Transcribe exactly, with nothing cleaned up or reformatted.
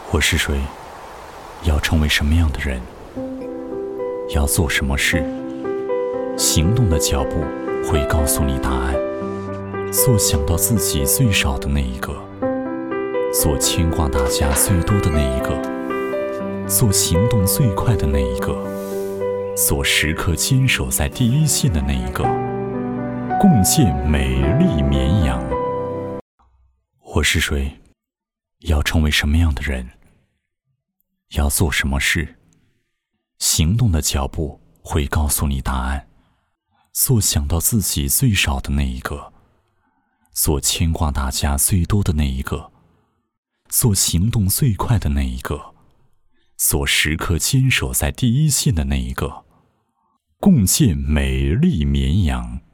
我是谁？要成为什么样的人？要做什么事？行动的脚步会告诉你答案。所想到自己最少的那一个，所牵挂大家最多的那一个，所行动最快的那一个，所时刻坚守在第一线的那一个，共建美丽绵阳。我是谁？要成为什么样的人？要做什么事？行动的脚步会告诉你答案。所想到自己最少的那一个，所牵挂大家最多的那一个，所行动最快的那一个，所时刻坚守在第一线的那一个，共建美丽绵阳。